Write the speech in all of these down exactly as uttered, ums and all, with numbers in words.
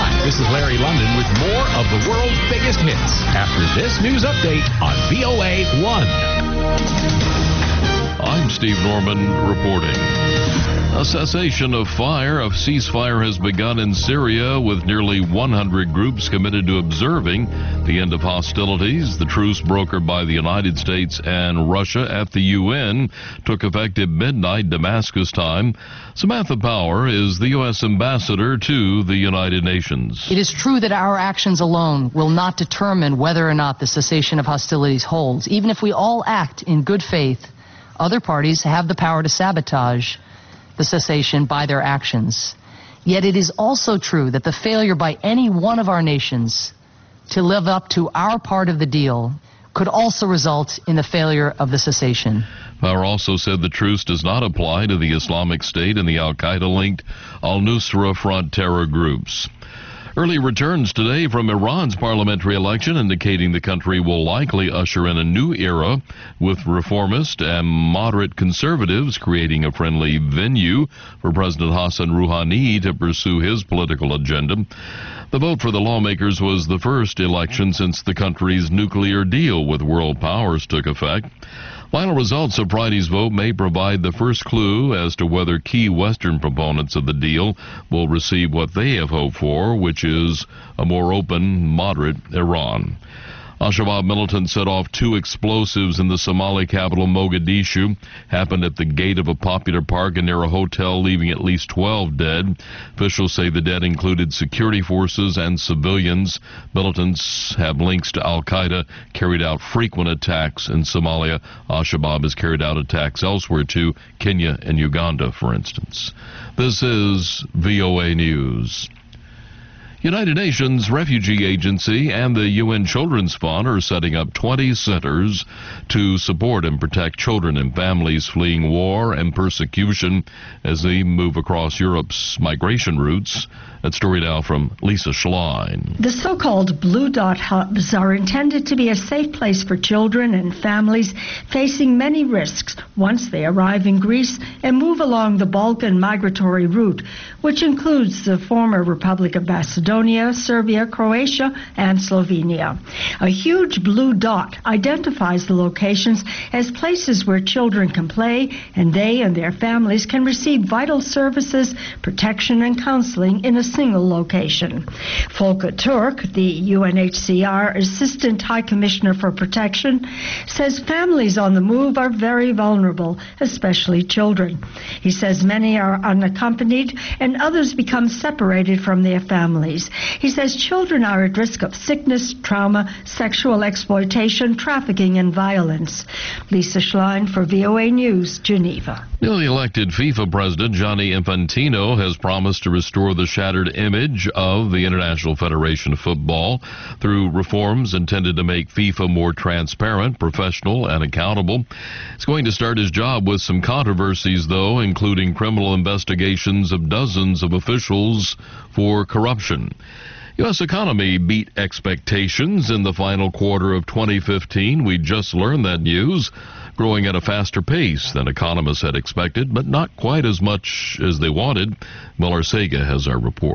Hi, this is Larry London with more of the world's biggest hits after this news update on V O A one. I'm Steve Norman reporting. A cessation of fire, a ceasefire has begun in Syria with nearly one hundred groups committed to observing the end of hostilities. The truce brokered by the United States and Russia at the U N took effect at midnight Damascus time. Samantha Power is the U S ambassador to the United Nations. It is true that our actions alone will not determine whether or not the cessation of hostilities holds. Even if we all act in good faith, other parties have the power to sabotage the cessation by their actions. Yet it is also true that the failure by any one of our nations to live up to our part of the deal could also result in the failure of the cessation. Power also said the truce does not apply to the Islamic State and the al-Qaeda-linked al-Nusra Front terror groups. Early returns today from Iran's parliamentary election indicating the country will likely usher in a new era with reformist and moderate conservatives creating a friendly venue for President Hassan Rouhani to pursue his political agenda. The vote for the lawmakers was the first election since the country's nuclear deal with world powers took effect. Final results of Friday's vote may provide the first clue as to whether key Western proponents of the deal will receive what they have hoped for, which is a more open, moderate Iran. Al-Shabaab militants set off two explosives in the Somali capital Mogadishu. Happened at the gate of a popular park and near a hotel, leaving at least twelve dead. Officials say the dead included security forces and civilians. Militants have links to Al-Qaeda, carried out frequent attacks in Somalia. Al-Shabaab has carried out attacks elsewhere too, Kenya and Uganda, for instance. This is V O A News. United Nations Refugee Agency and the U N Children's Fund are setting up twenty centers to support and protect children and families fleeing war and persecution as they move across Europe's migration routes. That story now from Lisa Schlein. The so-called Blue Dot hubs are intended to be a safe place for children and families facing many risks once they arrive in Greece and move along the Balkan migratory route, which includes the former Republic of Macedonia, Serbia, Croatia, and Slovenia. A huge blue dot identifies the locations as places where children can play and they and their families can receive vital services, protection, and counseling in a single location. Volker Turk, the U N H C R Assistant High Commissioner for Protection, says families on the move are very vulnerable, especially children. He says many are unaccompanied and others become separated from their families. He says children are at risk of sickness, trauma, sexual exploitation, trafficking, and violence. Lisa Schlein for V O A News, Geneva. Newly elected FIFA President Gianni Infantino has promised to restore the shattered image of the International Federation of Football through reforms intended to make FIFA more transparent, professional, and accountable. He's going to start his job with some controversies, though, including criminal investigations of dozens of officials for corruption. U S economy beat expectations in the final quarter of twenty fifteen. We just learned that news, growing at a faster pace than economists had expected, but not quite as much as they wanted. Miller Sega has our report.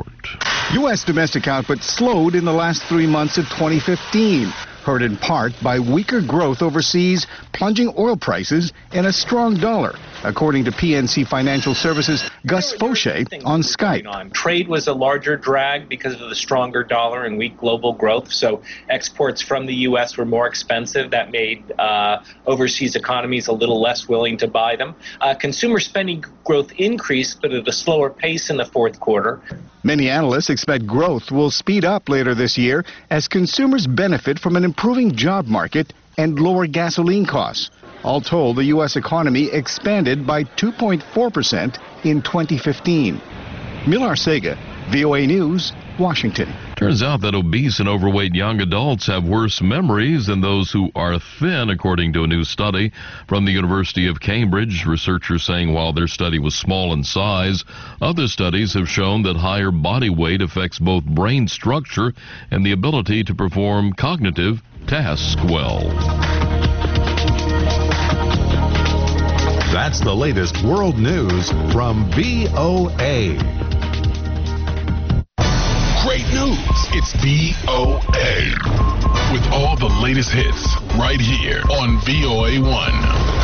U S domestic output slowed in the last three months of twenty fifteen, hurt in part by weaker growth overseas, plunging oil prices, and a strong dollar, according to P N C Financial Services' Gus Fauché on Skype. Trade was a larger drag because of the stronger dollar and weak global growth, so exports from the U S were more expensive. That made uh, overseas economies a little less willing to buy them. Uh, consumer spending growth increased, but at a slower pace in the fourth quarter. Many analysts expect growth will speed up later this year as consumers benefit from an improving job market and lower gasoline costs. All told, the U S economy expanded by two point four percent in twenty fifteen. Millar Sega, V O A News, Washington. Turns out that obese and overweight young adults have worse memories than those who are thin, according to a new study from the University of Cambridge. Researchers saying while their study was small in size, other studies have shown that higher body weight affects both brain structure and the ability to perform cognitive tasks well. That's the latest world news from V O A. great news. It's V O A. With all the latest hits right here on V O A one.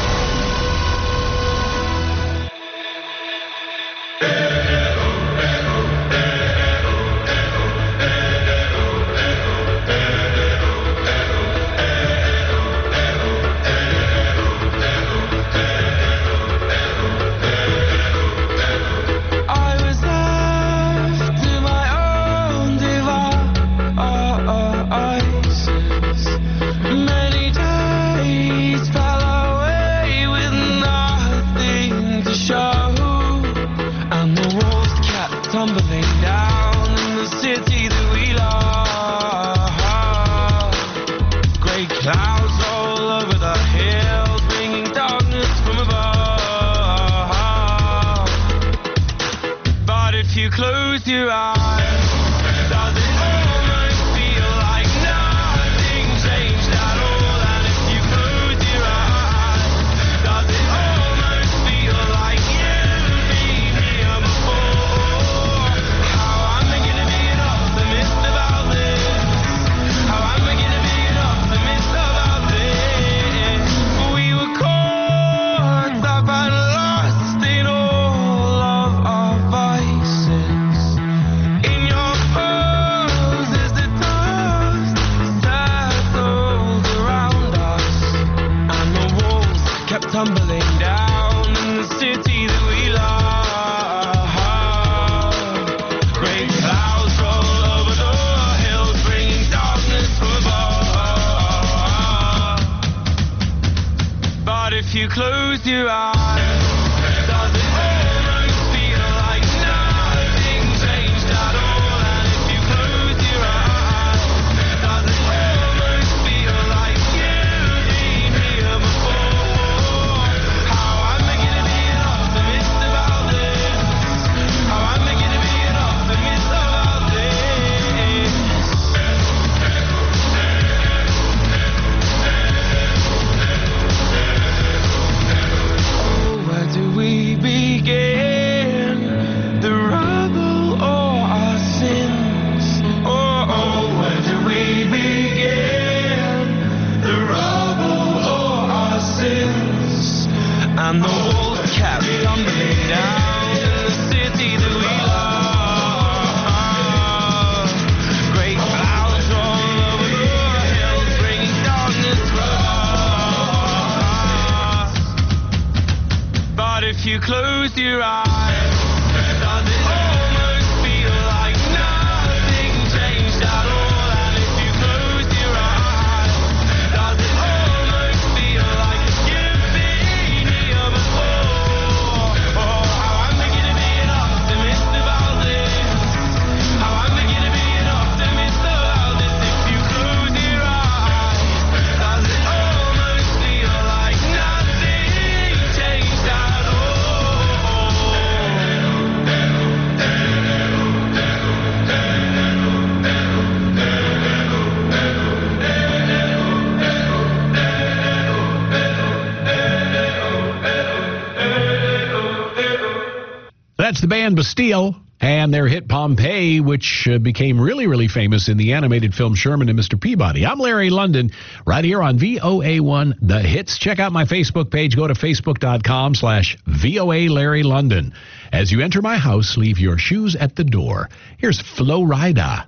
That's the band Bastille and their hit Pompeii, which uh, became really, really famous in the animated film Sherman and Mister Peabody. I'm Larry London, right here on V O A one, The Hits. Check out my Facebook page. Go to facebook.com slash VOA Larry London. As you enter my house, leave your shoes at the door. Here's Flo Rida.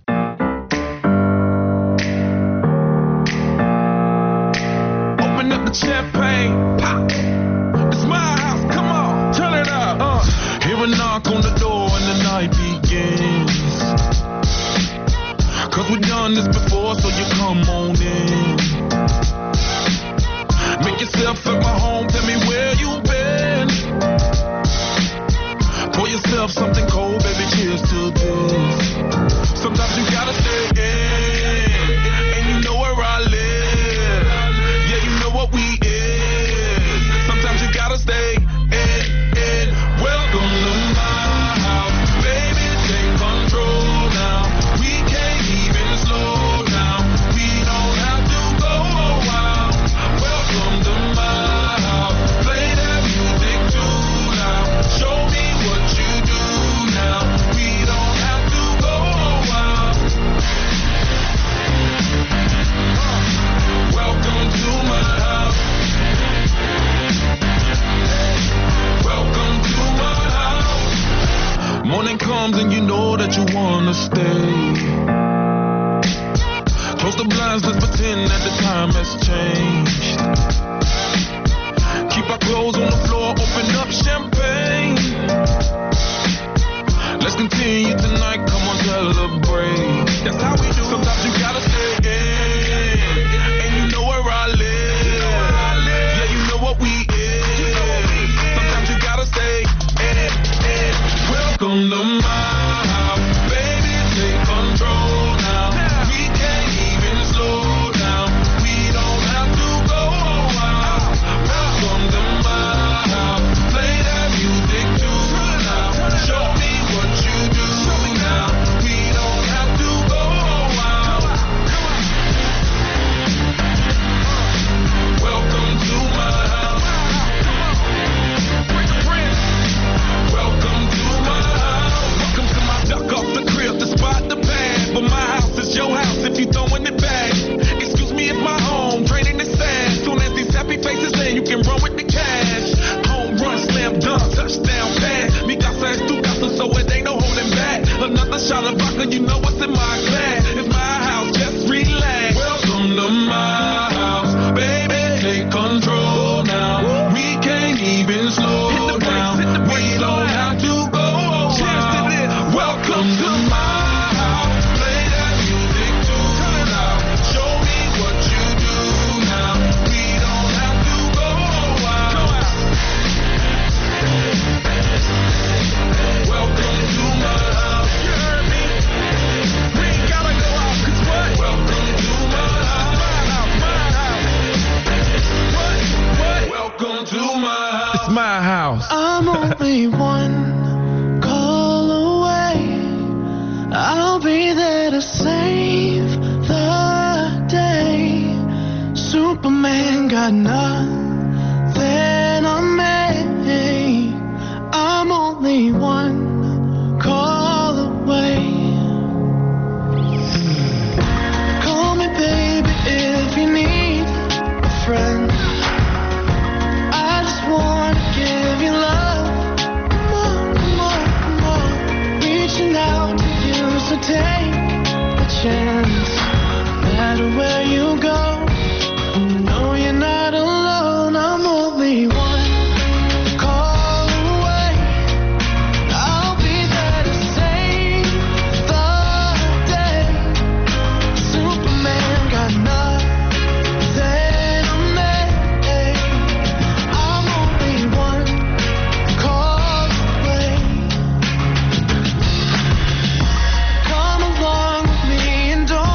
Open up the champagne, pop. It's my house, come on, turn it up. Uh, hear a knock on the door and the night begins. Cause we've done this before, so you come on in. Make yourself at my home, tell me where you been. Pour yourself something cold, baby, cheers to this. Sometimes you wanna stay. Close the blinds, let's pretend that the time has changed. Keep our clothes on the floor, open up champagne. Let's continue tonight, come on, celebrate. That's how we do. Sometimes you gotta stay in, and you know where I live. Yeah, you know what we is. Sometimes you gotta stay in, in. Welcome to my house, baby, take control now. We can't even slow down. We don't have to go out. Welcome to my house, play that music too now. Show me what you do now. We don't have to go out. Welcome to my house. Welcome to my house. Welcome to my duck off the crib, the spot, the pad. But my house is your house if you throwing it back. Excuse me if my home draining the sand. Soon as these happy faces in, you can run with the cash. Home run, slam dunk, touchdown pass. Mi casa es tu casa, so it ain't no holding back. Another shot of vodka, you know what's in my glass. It's my house, just relax. Welcome to my house, baby, take control now. We can't even slow down. We don't have to go out. Welcome to my house, play that music too loud. Show me what you do now. We don't have to go out. Welcome to my house. You heard me? We ain't gotta go out, 'cause what? Welcome to my house. My house, my house. What? What? Welcome to my house. It's my house. I'm only one call away. I'll be there to save the day. Superman got nothing on me. I'm only one call away. Call me baby if you need a friend. I just wanna give you love. More, more, more. Reaching out to you, so take a chance. No matter where you go, know you're not alone. I'm only one call away. I'll be there to save the day. Superman got nothing on me. I'm only one call away. Come along with me and don't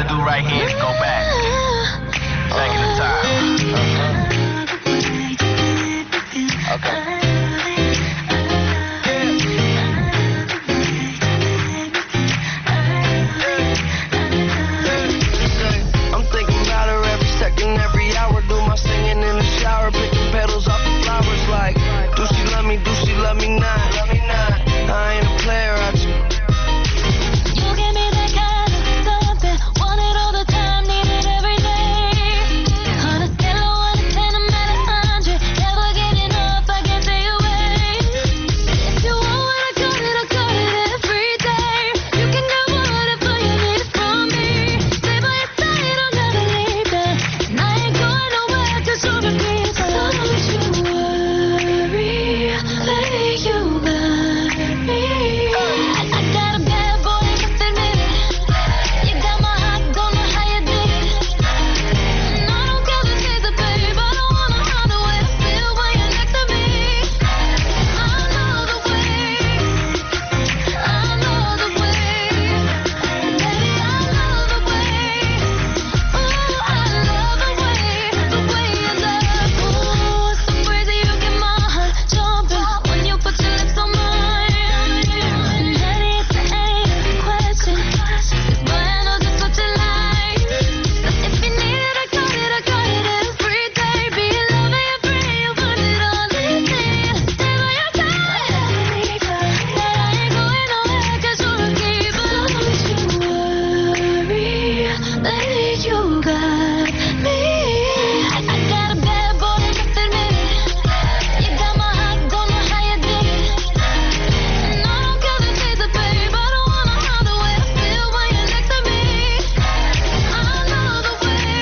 gotta do right here is go back. Second of time. Uh-huh. Okay. I'm thinking about her every second, every hour. Do my singing in the shower, picking petals off the flowers like, do she love me, do she love me not? Love me not. I ain't a player, I just... You give me that kind of something, want it all the time, need it every day. On a scale of one to ten, I'm at a hundred, never getting up, I can't stay away. If you want what I got it, I got it every day. You can get whatever you need from me. Stay by your side, I'll never leave you. And I ain't going nowhere, cause you're a piece. So don't you worry, baby, you got me. I, I got a bad boy, must admit it. You got my heart, don't know how you did it. And I don't care the taste of babe, I don't wanna hide the way I feel when you're next to me. I know the way, I know the way, baby, I know the way. Ooh, I love the way, the way you love. Ooh, so crazy you get my heart jumping when you put your lips on mine. And honey, it's the end of the question, 'cause boy, I know just what you like. So if you need it, I got it, I got it every day. Be your lover, your friend, you want it all in me. Stay by your side, that I ain't going nowhere, 'cause you're a keeper. Don't you worry, lady, you got me. I, I got a bad boy, must admit it. You got my heart, don't know how you did it. And I don't care the taste of babe, I don't wanna hide the way I feel when you're next to me. I know the way,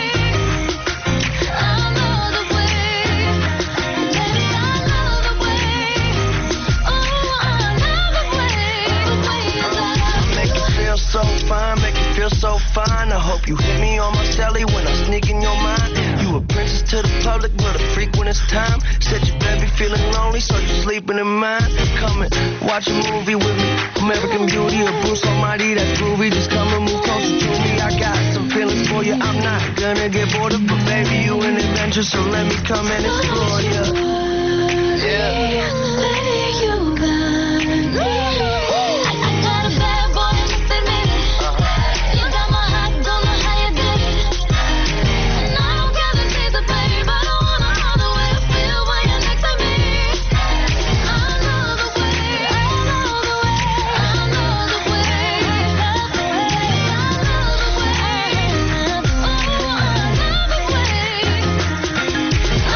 I know the way, baby, I know the way. Oh, I know the way, the way you love. Make you feel so fine, make you feel so fine. I hope you hit me on my celly when I sneak in your mind. You a princess to the public, but a freak when it's time. Said you better be feeling lonely, so you sleeping in mine. Come and watch a movie with me. American Beauty or Bruce Almighty, that's groovy. Just come and move closer to me. I got some feelings for you. I'm not gonna get bored of, but baby, you an adventure, so let me come and explore you. Yeah. Lady, you got me. I, I got a bad boy, must admit it. You got my heart, don't know how you did it. And I don't care the taste of babe, I don't wanna hide the way I feel when you're next to me. I know the way, I know the way, I know the way, love the way, I know the way, oh, I know the way, I know the way, I know the way,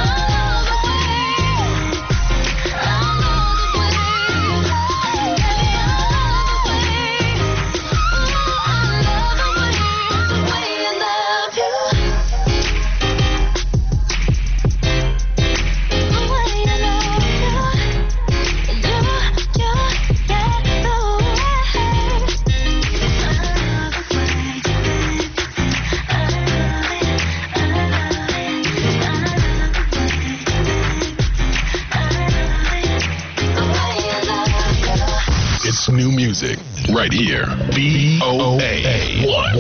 It's new music right here. V O A one.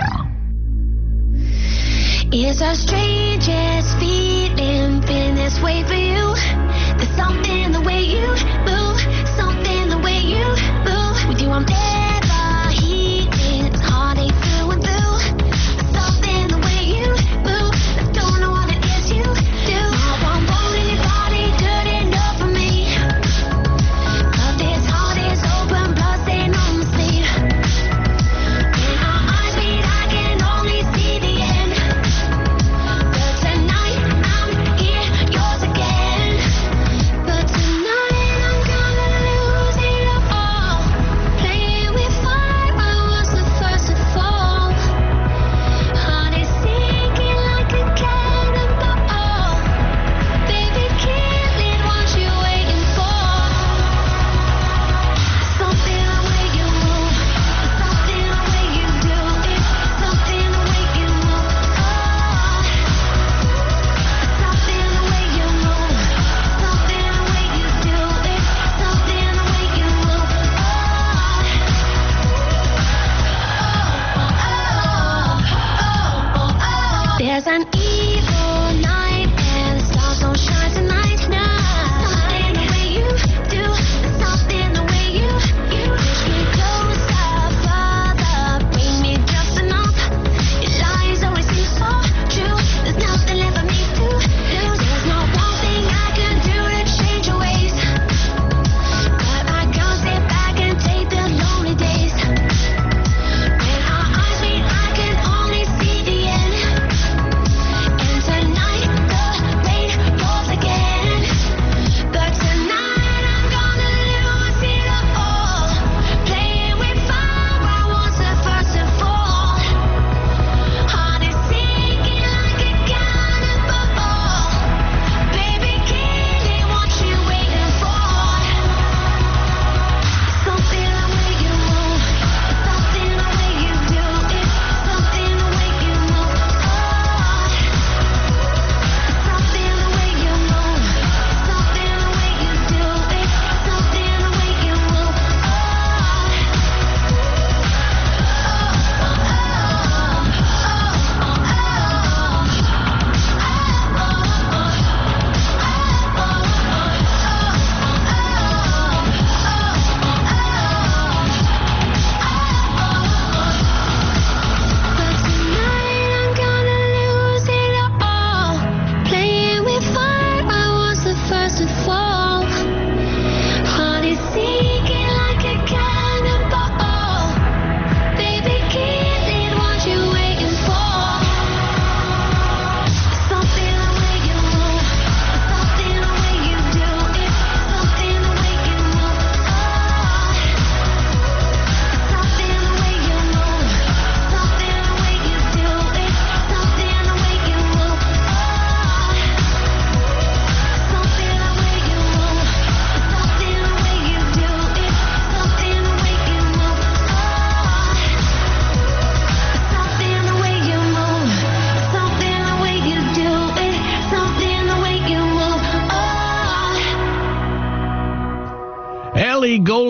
It's the strangest feeling, feeling this way for you. There's something the way you move, something the way you move. With you I'm never heating, it's heartache through and through. Something the way you move, I don't know what it is you do. Now I'm holding your body, good enough for me. But this heart is open, blood stain on my sleeve. When our eyes meet, I can only see the end. But tonight I'm here, yours again. But tonight I'm gonna lose it all. Playing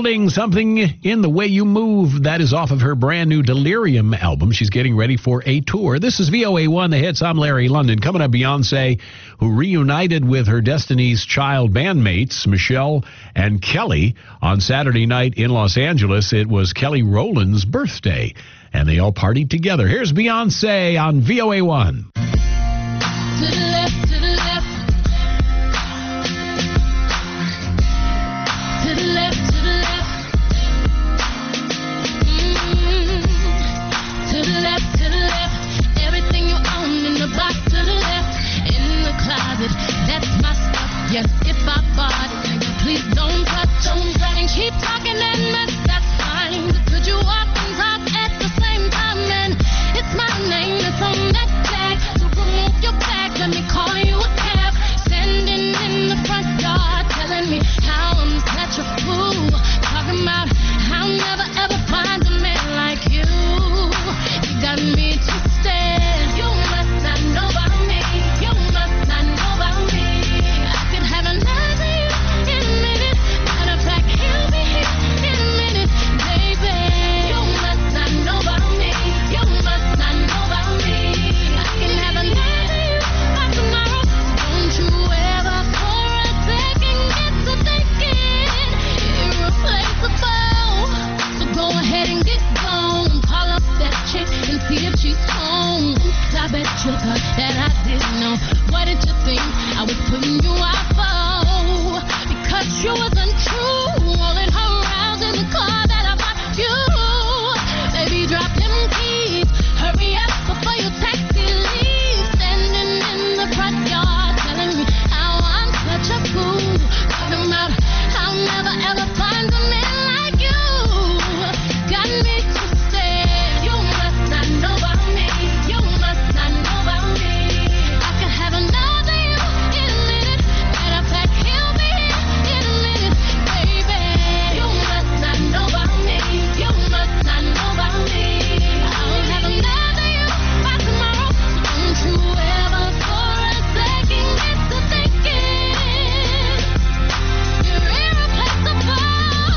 Fielding, Something in the Way You Move. That is off of her brand new Delirium album. She's getting ready for a tour. This is V O A one, The Hits. I'm Larry London. Coming up, Beyonce, who reunited with her Destiny's Child bandmates, Michelle and Kelly, on Saturday night in Los Angeles. It was Kelly Rowland's birthday, and they all partied together. Here's Beyonce on V O A one. To the left, to the left. To the left, to the left. Mm-hmm. To the left, to the left. Everything you own in the box to the left. In the closet, that's my stuff. Yes, if I bought it, please don't touch. Don't touch and keep talking and mess, that's fine. Could you walk and talk at the same time? And it's my name that's on that tag. So remove your bag, let me call you a cab. Standing in the front yard, telling me how I'm such a fool. Talking about I'll never ever find a man like you. You got me twisted. You must not know about me. You must not know about me. I could have another you in a minute. Matter of fact, he'll be here in a minute, baby. You must not know about me. You must not know about me. I can have another you by tomorrow. Don't you ever for a second get to thinking irreplaceable. So go ahead and get gone. Call up that chick and see if she's home. Oops, I bet you thought that I didn't know. What did you think I was putting you out for? Because you wasn't true. Rolling her around in the car that I bought you. Baby, drop them keys. Hurry up before your taxi leaves. Standing in the front yard, telling me how I'm such a fool. Talking about I'll never ever find a man like you. Got me twisted. You must not know about me. You must not know about me. I could have another you in a minute. Matter of fact, he'll be here in a minute, baby. You must not know about me. You must not know about me. I'll have another you by tomorrow. So don't you ever for a second get to thinking you're irreplaceable.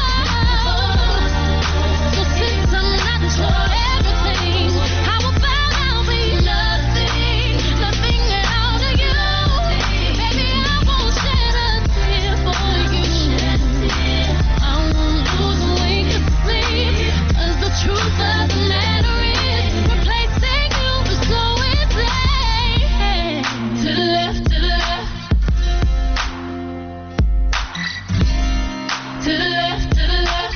So since I'm not your everything, how about I'll be nothing, nothing at all to you? Baby, I won't shed a tear for you. I won't lose a wink of sleep, 'cause the truth of the matter is replacing you is so easy. To the left, to the left. To the left, to the left.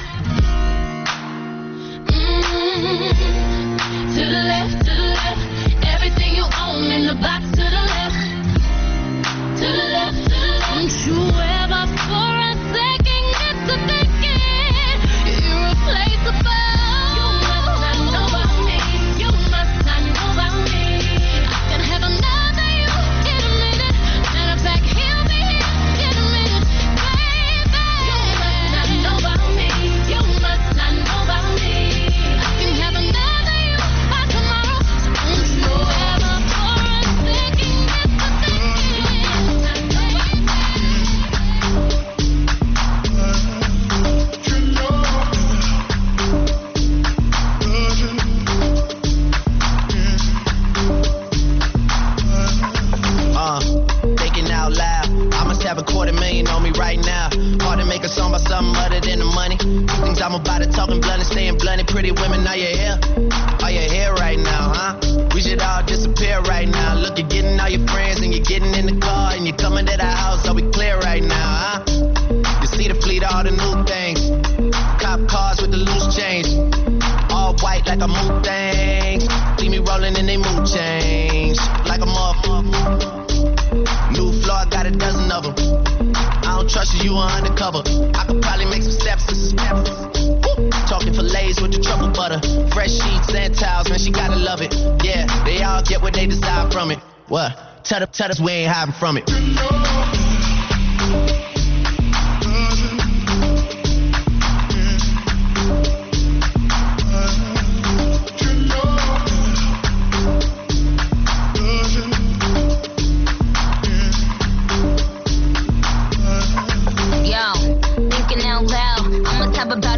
Mm-hmm. To the left, to the left. Everything you own in the box to the left. To the left, to the left. Don't you ever for a second get to thinking you're irreplaceable. You must not know about me. You must not know about me. I can have another you in a minute. Matter of fact, he'll be here in a minute, baby. You must not know about me. You must not know about me. I can have another you by tomorrow. So don't you ever for a second get to Uh, thinking out loud. I must have a quarter million on me right now. Hard to make a song about something other than the money. Things I'm about to talking blunt and staying blunt. Pretty women, are you here? Are you here right now, huh? We should all disappear right now. Look, you're getting all your friends and you're getting in the car and you're coming to the house. Are we clear right now, huh? You see the fleet, all the new things. Cop cars with the loose change. All white like a mood things. See me rolling in they mood change. Like a motherfucker. New floor, I got a dozen of them. I don't trust you, you are undercover. I could probably make some steps and steps. Woo. Talking fillets with the truffle butter. Fresh sheets and towels, man, she gotta love it. Yeah, they all get what they desire from it. What? Tell us, tell us we ain't hiding from it. Yo, thinking out loud, I'm the type of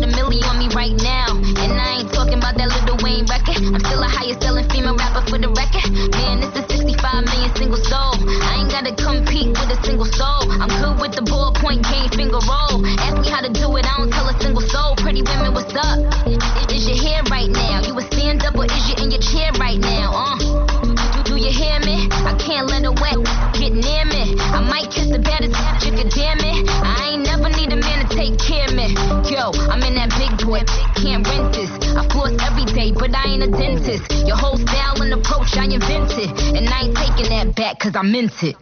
Still a highest selling female rapper for the record. Man, this is sixty-five million single soul. I ain't gotta compete with a single soul. I'm good with the ballpoint game, finger roll. Ask me how to do it, I don't tell a single soul. Pretty women, what's up? Is your hair right now? You a stand up or is you in your chair right now? Uh, do, do you hear me? I can't let a wet get near me. I might kiss the baddest you could damn it. I ain't never need a man to take care of me. Yo, I'm in that big boy, can't rent this. I floss every day, but I ain't a dentist. Your whole style and approach I invented, and I ain't taking that back cause I meant it.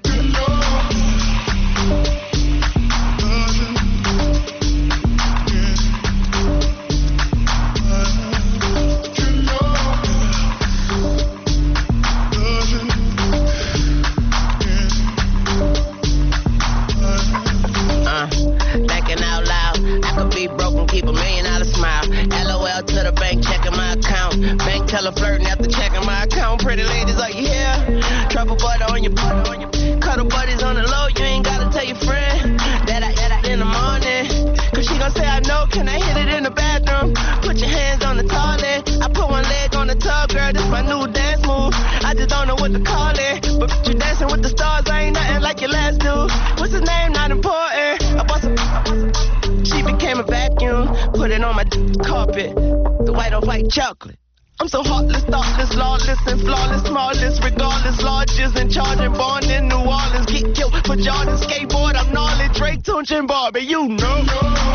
Keep a million dollar smile. LOL to the bank, checking my account. Bank teller flirting after checking my account. Pretty ladies, are you here? Truffle butter on your butter on your cuddle buddies on the low. You ain't gotta tell your friend that I that I in the morning. Cause she gon' say I know. Can I hit it in the bathroom? Put your hands on the toilet. I put one leg on the tub, girl. This my new dance move. I just don't know what to call it. But you dancing with the stars, I ain't nothing like your last dude. What's his name? Not important. I bought some. She became a vacuum, put it on my carpet, the white on white chocolate. I'm so heartless, thoughtless, lawless, and flawless, smallest, regardless, largest, and charging, born in New Orleans. Get killed for Jordan, skateboard, I'm gnarly, Drake, Tunch, and Barbie, you know.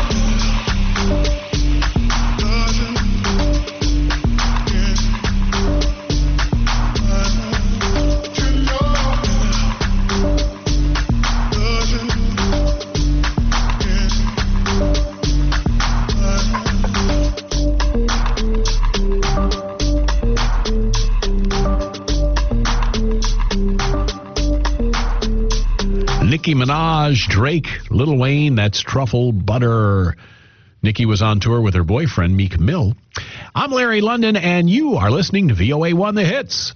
Nicki Minaj, Drake, Lil Wayne, that's Truffle Butter. Nicki was on tour with her boyfriend, Meek Mill. I'm Larry London, and you are listening to V O A one The Hits.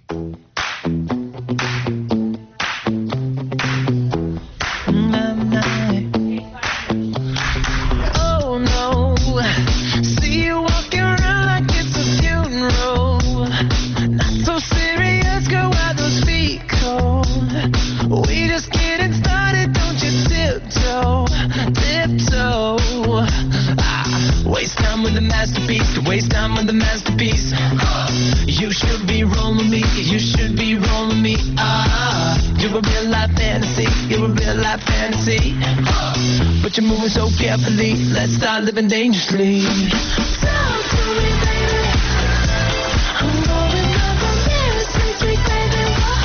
Oh, no. See you walking around like it's a funeral. Not so serious, girl, why those feet cold? We just getting started, don't you tiptoe, tiptoe. Ah, waste time with the masterpiece, waste time with the masterpiece. You should be rolling me, you should be rolling me. Ah, you're a real life fantasy, you're a real life fantasy. But you're moving so carefully, let's start living dangerously. Talk to me, baby. I'm going up from here, sweet, sweet baby.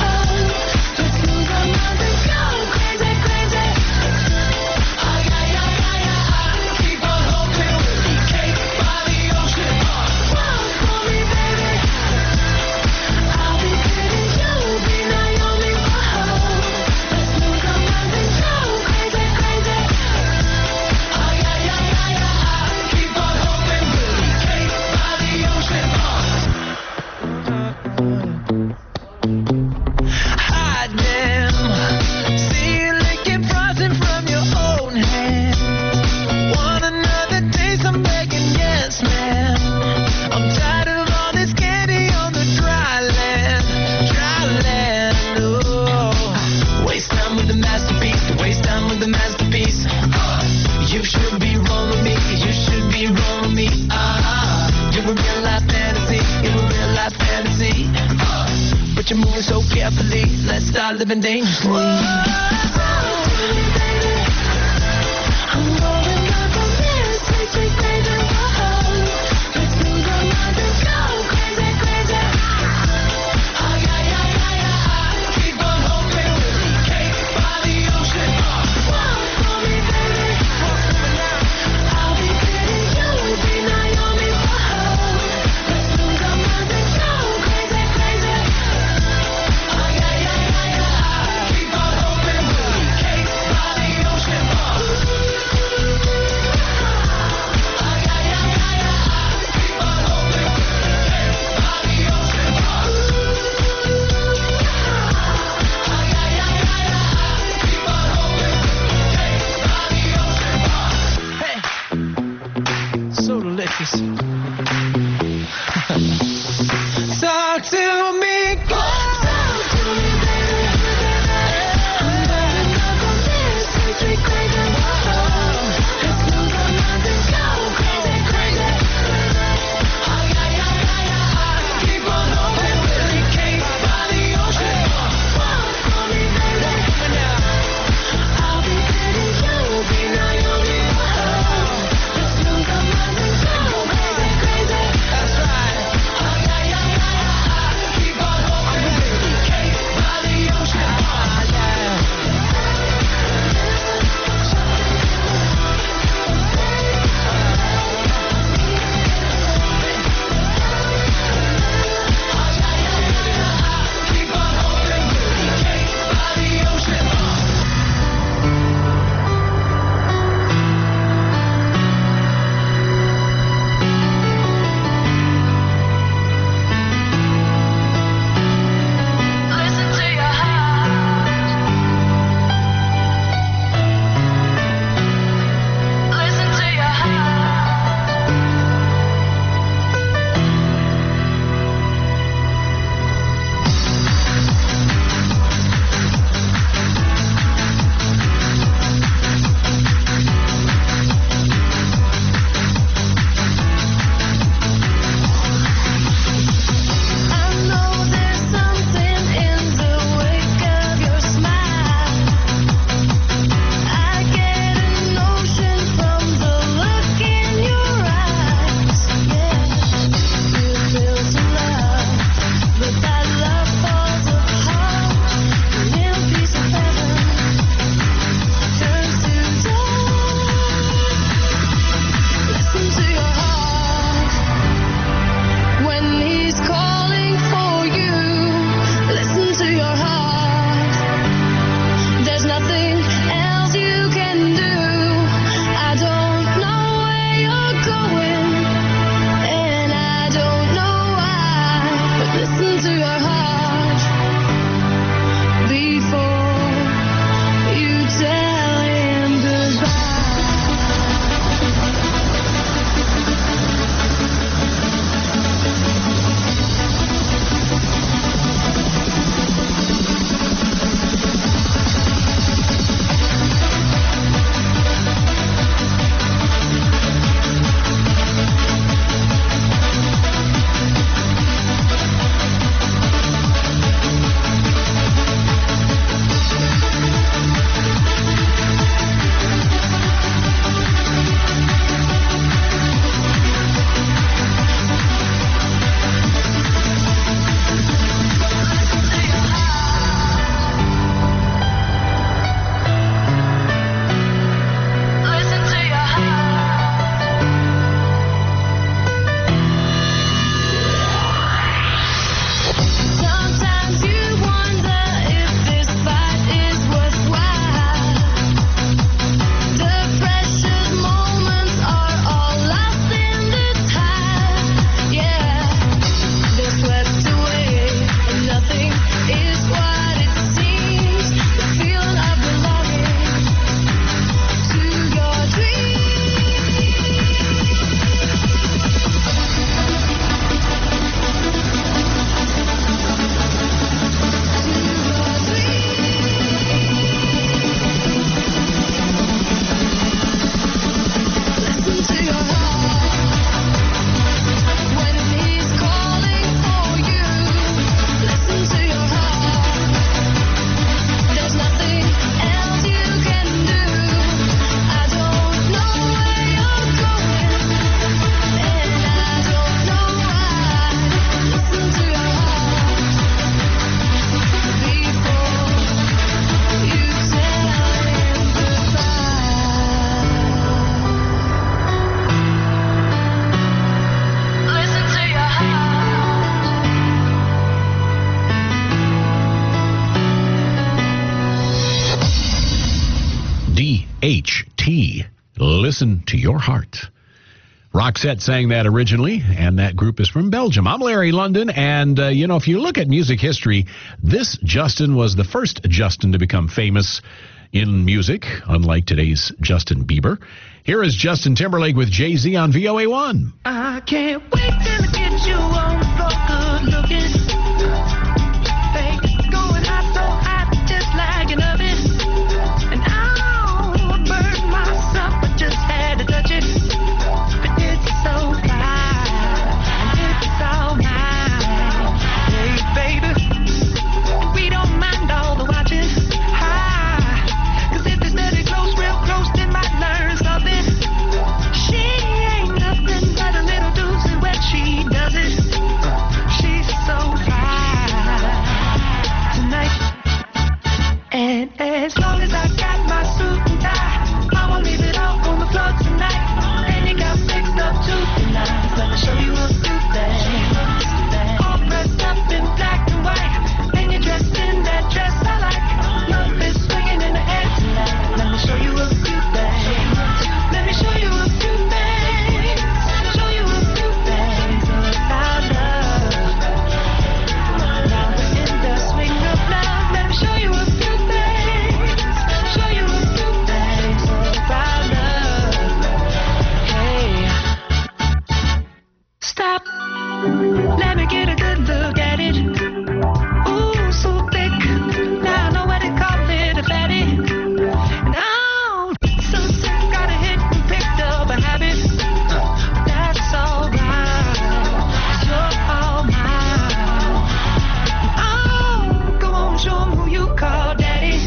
You're moving so carefully, let's start living dangerously. I'm going up from here, sweet, sweet baby. Let's lose our minds and go crazy, crazy. Oh, yeah, yeah, yeah, yeah. Keep on hoping we'll be cake by the ocean. Walk for me, baby. I'll be pretty, you'll be Naomi. Let's lose our minds and go crazy, crazy. Oh, yeah, yeah, yeah, yeah. Keep on hoping we'll be H T. Listen to your heart. Roxette sang that originally, and that group is from Belgium. I'm Larry London, and, uh, you know, if you look at music history, this Justin was the first Justin to become famous in music, unlike today's Justin Bieber. Here is Justin Timberlake with Jay-Z on V O A one. I can't wait till I get you on the floor, good looking. Hey, going hot, so hot, just like an oven. And I'll burn myself, I just had to touch it. But it's so fine, and it's all mine. Hey, baby, we don't mind all the watching. Hi, 'cause if they study close, real close, they might learn something. She ain't nothing but a little doozy when she does it. She's so fine tonight. And as long as I got my suit and tie, I won't leave it all on the floor tonight. And you got fixed up to the nines. Let me show you a few things. All dressed up in black and white, and you're dressed in that dress I like. Love is swinging in the air tonight. Let me show you a few things. Let me show you a few things. Show you a few things about love. Now we're in the swing of love. Let me show you a few things. Show you a few things about love. Hey, stop. Let me get a good look at it. Ooh, so thick. Now I know what they call it, a fatty. And oh, so sick, got a hit and picked up a habit. That's alright, 'cause you're all mine. Oh, go on, show 'em who you call daddy.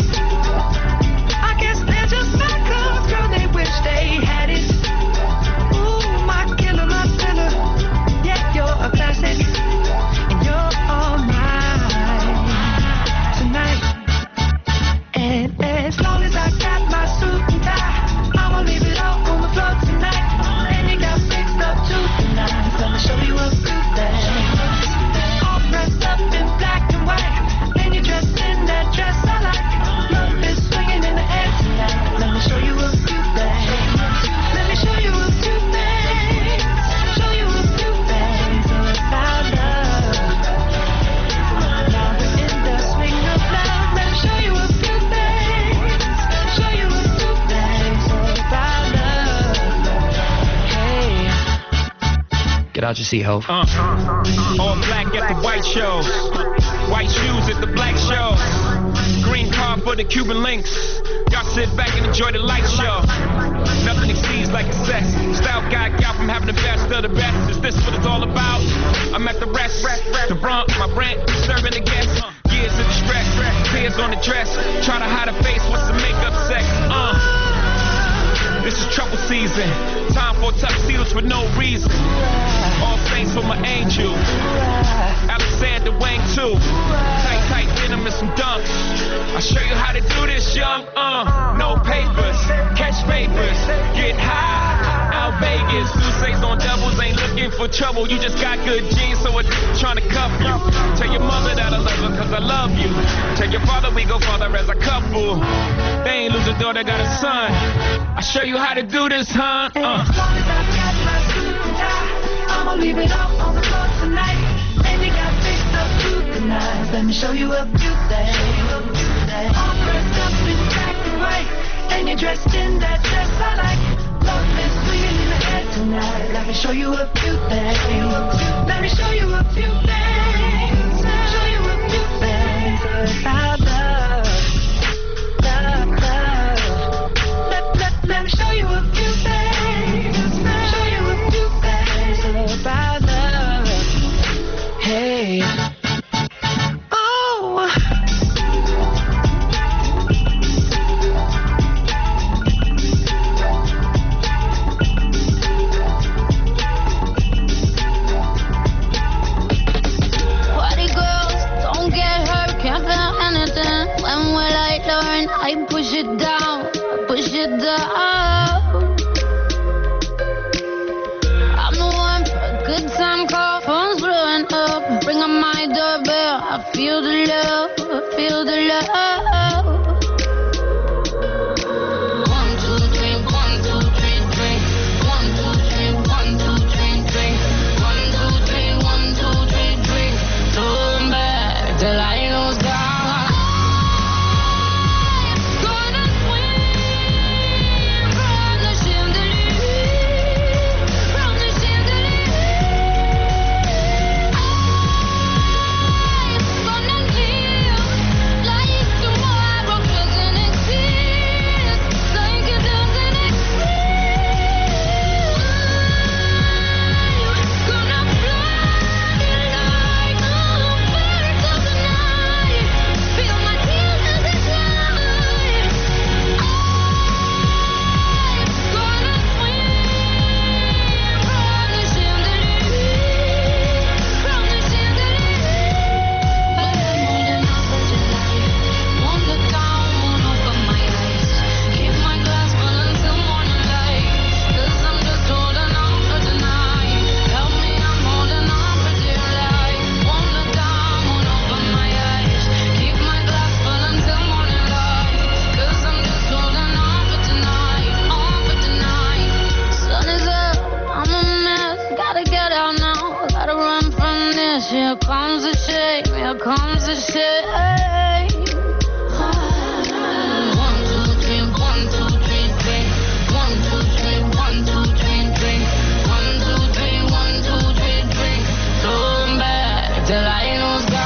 I guess they're just my cause, girl, they wish they had it. Ooh, my killer, my thriller. Yeah, you're a classic, and you're all mine tonight. And as long as I got my suit and tie, I won't leave it all on the floor tonight. And you got fixed up to the nines. Let me show you a few things. All dressed up in black and white, and you're dressed in that dress I like. Love is swinging in the air tonight. Let me show you a few things. Let me show you a few things. Show you a few things about love. Now we're in the swing of love. Let me show you a few things. Show you a few things about love. Hey, Get out your seat, Hov. Uh, all black at the white show. White shoes at the black show. Green card for the Cuban links. Y'all sit back and enjoy the light show. Nothing exceeds like a sex. Style guy got from having the best of the best. Is this what it's all about? I'm at the rest. The Bronx, my rent, serving the guests. Years of distress, tears on the dress. Try to hide a face, what's the makeup sex? Uh. This is trouble season. Time for tuxedos for no reason. All saints for my angel. Alexander Wang too. Tight, tight denim and some dunks. I'll show you how to do this, young. Uh, no papers, catch papers, get high. Out Vegas, Sousa's on doubles, ain't looking for trouble. You just got good genes, so it's trying to cuff you. Tell your mother that I love her, cause I love you. Tell your father we go farther as a couple. They ain't lose a daughter, got a son. I'll show you how to do this, huh? Uh. as long as I got my suit and tie, I'ma leave it all on the floor tonight. And you got fixed up to the nines. Let me show you a few things. All dressed up in black and white, and you're dressed in that dress I like. Love is swinging in the air tonight. Let me show you a few things. Let me show you a few things. Show you a few things about love. Love, love. Let, let, let me show you a few things. Show you a few things about love. Hey. Oh. Party girls, don't get hurt, can't feel anything. When will I learn? I push it down, I push it down. I'm the one for a good time call, phone's blowing up. Ring on my doorbell, I feel the love, I feel the love. One, two, here comes the shame. One, two, three, one, two, three, three. One, two, three, one, two, three, three. One, two, three, one, two, three, three. Turn back till I was gone.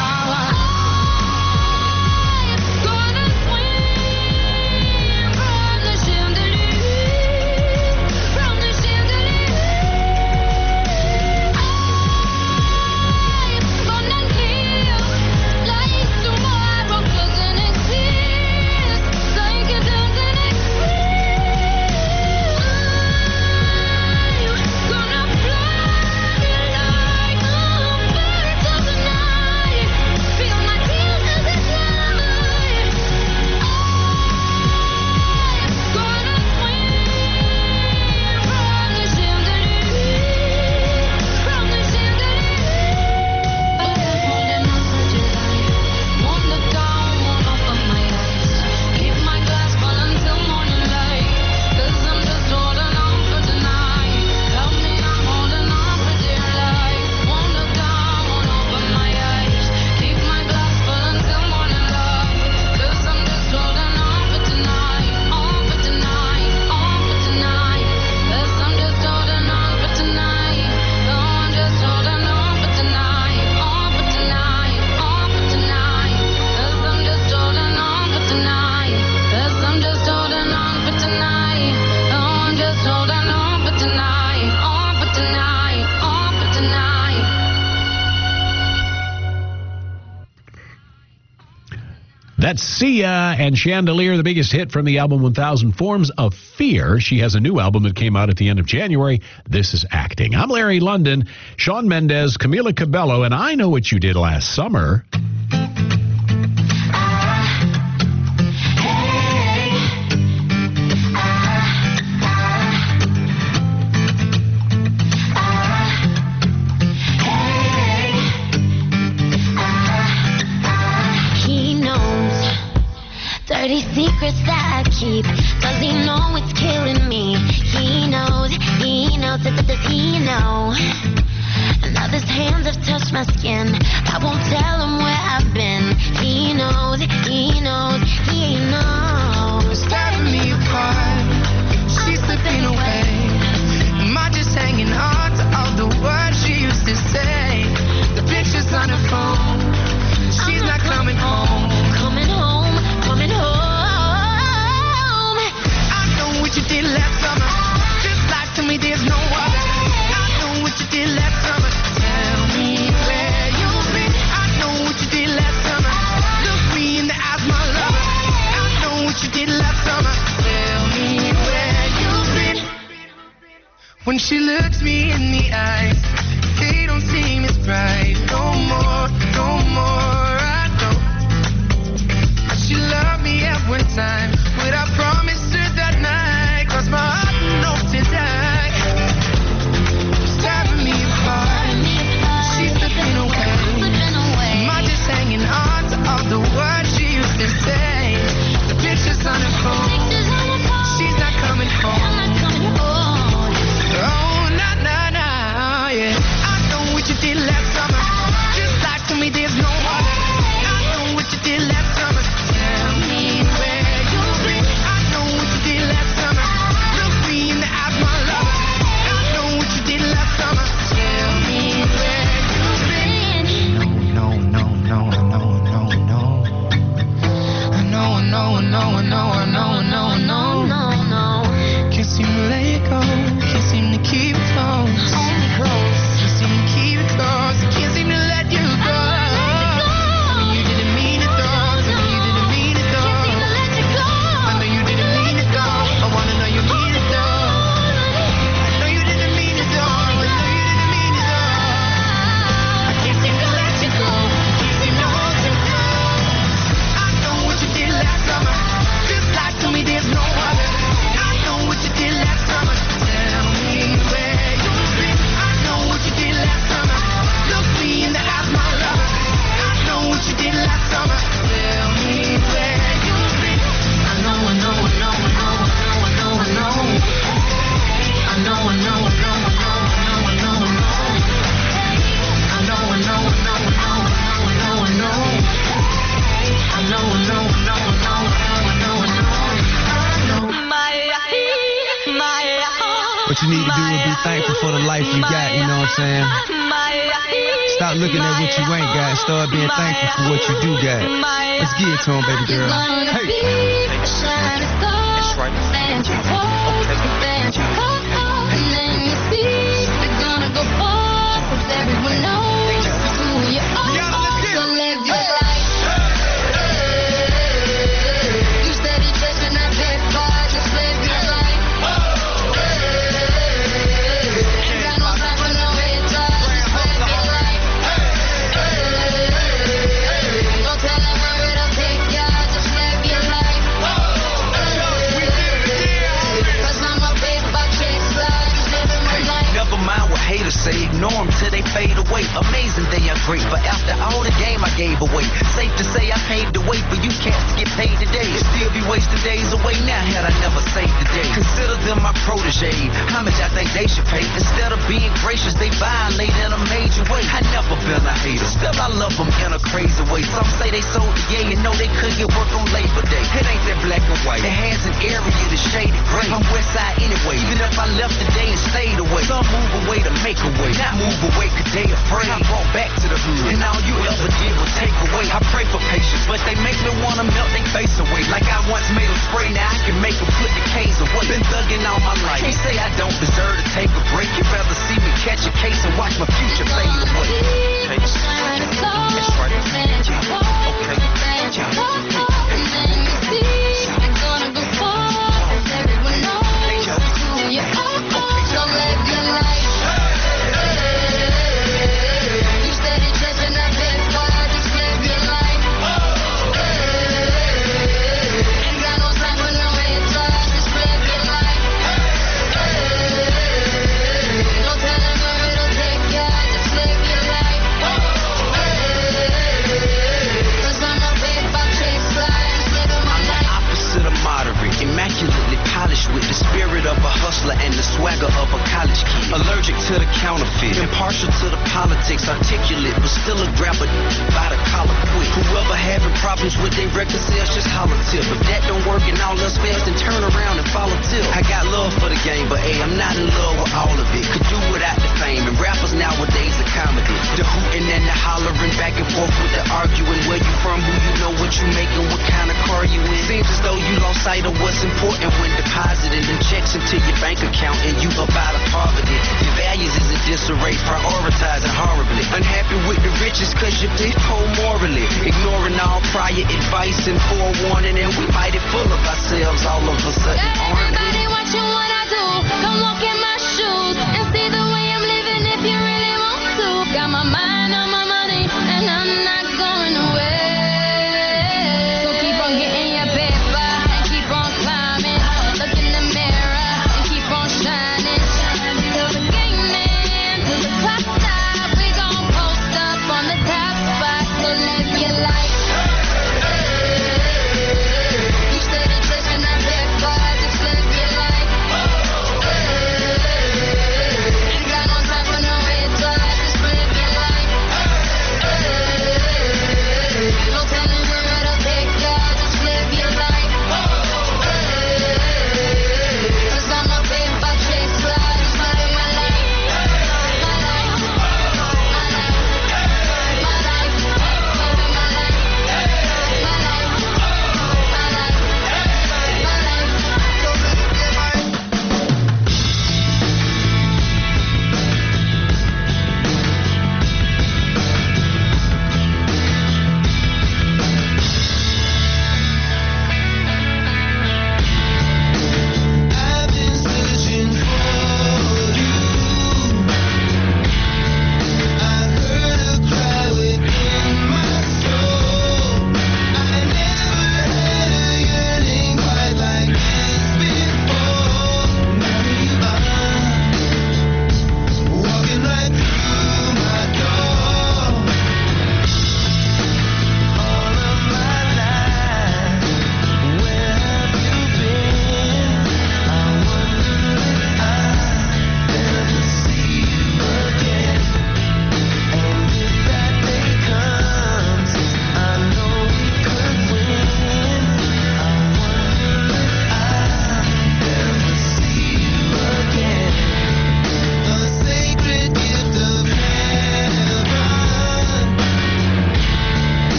That's Sia and Chandelier, the biggest hit from the album one thousand Forms of Fear. She has a new album that came out at the end of January. This is Acting. I'm Larry London, Shawn Mendes, Camila Cabello, and I Know What You Did Last Summer. Dirty secrets that I keep. Does he know it's killing me? He knows, he knows, does, does he know? Now his hands have touched my skin. I won't tell him where I've been. He knows, he knows, he knows. Tearing me apart, she's slipping away. Am I just hanging on to all the words she used to say? The pictures on her phone, she's not, not coming home. Coming home, coming home. What you did last summer, this life to me there's no other. I know what you did last summer. Tell me where you've been. I know what you did last summer. Look me in the eyes, my lover. I know what you did last summer. Tell me where you've been. When she looks me in the eyes, they don't seem as bright. No more, no more. I know she loved me at one time, but I promised her that night. Cause my heart knows to die. Stabbing me apart, she's slipping away. Am I just hanging on to all the words she used to say? The pictures on her phone, she's not coming home. Oh, nah, nah, nah, yeah. I know what you did last summer. What you need to do is be thankful for the life you got, you know what I'm saying? Stop looking at what you ain't got. Start being thankful for what you do got. Let's get it to him, baby girl. Hey. That's right. Everyone knows who you are. So live your life. You steady chasing that big car, just live your life. Ain't got no time for no haters, just live your life. Don't tell them where it'll take ya, just live your life. Cause I'm a big buck chaser, just living my life. Never mind what haters say, ignore them till they fade away. Amazing they are great, but after all the game I gave away. Safe to say I paved the way for you cats to get paid today. Still be wasting days away now had I never saved the day. Consider them my protege, how much I think they should pay. Instead of being gracious, they violate in a major way. I never been a hater, still I love them in a crazy way. Some say they sold the yay and know they couldn't get work on Labor Day. It ain't that black and white, it has an area that's shaded gray. I'm west side anyway, even if I left today and stayed away. Some move away to make a way, not move away cause they afraid. I brought back to the hood, and all you ever did was take away. I pray for patience, but they make me wanna melt they face away. Like I once made them spray, now I can make them put the K's away. Been thugging all my life, can't say I don't deserve to take a break. You'd rather see me catch a case and watch my future fade away. Okay. That's right. Immaculately polished with the spirit of a hustler and the swagger of a college kid. Allergic to the counterfeit, impartial to the politics, articulate, but still a grabber by the collar quick. Whoever having problems with their record sales, just holler tip. If that don't work and all else fails, then turn around and follow tip. I got love for the game, but hey, I'm not in love with all of it. Could do without the fame, and rappers nowadays are comedy. The hooting and the hollering, back and forth with the arguing. Where you from, who you know, what you making, what kind of car you in. Seems as though you lost sight of what's important when depositing them checks into your bank account and you up out of poverty. Your values is in disarray, prioritizing horribly. Unhappy with the riches cause you're big poor morally. Ignoring all prior advice and forewarning, and we mighty full of ourselves all of a sudden, aren't we? Everybody watching what I do, come walk in my shoes and see the way I'm living if you really want to. Got my mind on my money and I'm not going away. So keep on getting your paper and keep on climbing. Look in the mirror and keep on shining. Till the game ends, till the clock stops, we gon' post up on the top spot. So live your life. You steady chasing that paper, just live your life.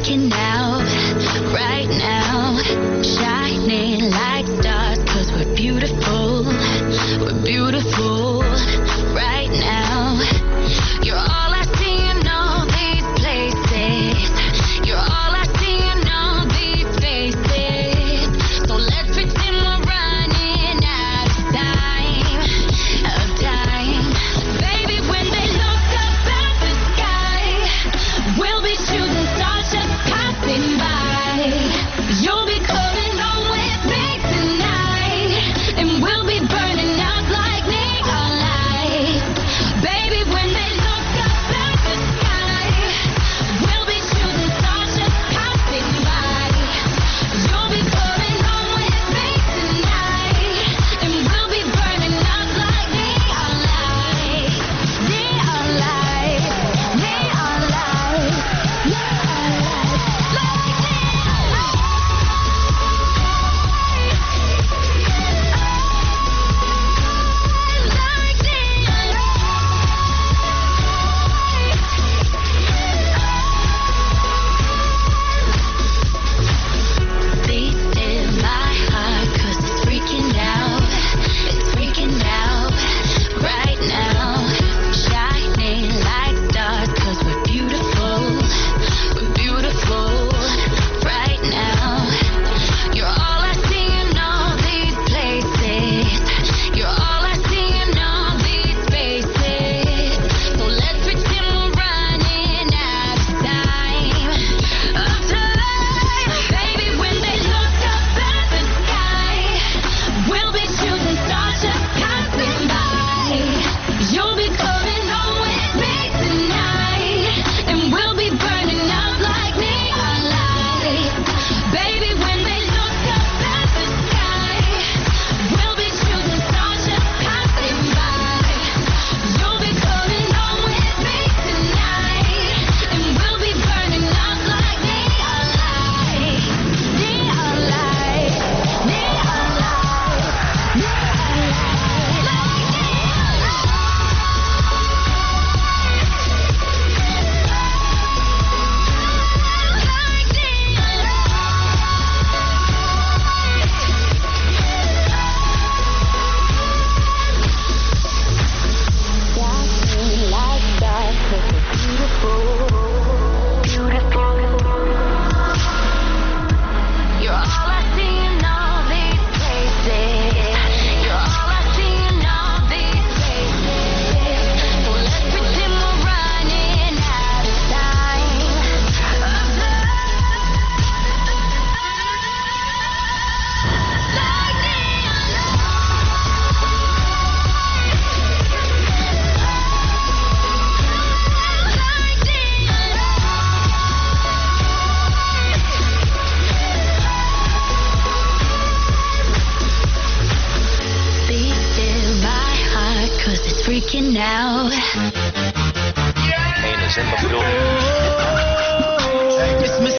freaking out right now, shining like stars, 'cause we're beautiful, we're beautiful right now. You're all I see in all these places, you're all I see in all these faces, so let's pretend we're running out of time, of time. Baby, when they look up at the sky, we'll be shooting stars just passing by. You'll be coming home with me tonight, and we'll be burning out like neon lights. Baby, when they look up at the sky, we'll be shooting stars just passing by. You'll be coming home with me tonight, and we'll be burning out like neon lights. Neon lights, neon lights, neon lights, like beats in my heart, 'cause it's freaking out, it's freaking out right now, shining like stars, 'cause we're beautiful, we're beautiful right now. You're all I see in all these places, you're all I see in all these faces, so let's pretend we're running out of time, of time. Baby, when they look up at the sky, we'll be shooting stars just passing by. You'll be coming home with me tonight, and we'll be burning out like neon lights. Baby, when they look up at the sky, we'll be shooting stars just passing by. You'll be coming home with me tonight, and we'll be burning out like neon lights. Neon lights, neon lights, neon lights, like neon shining like stars, 'cause we're beautiful, beautiful. You're all I see in all these places, you're all I see in all these places, so let's pretend we're running out of time, of like neon beats in my heart, 'cause it's freaking out.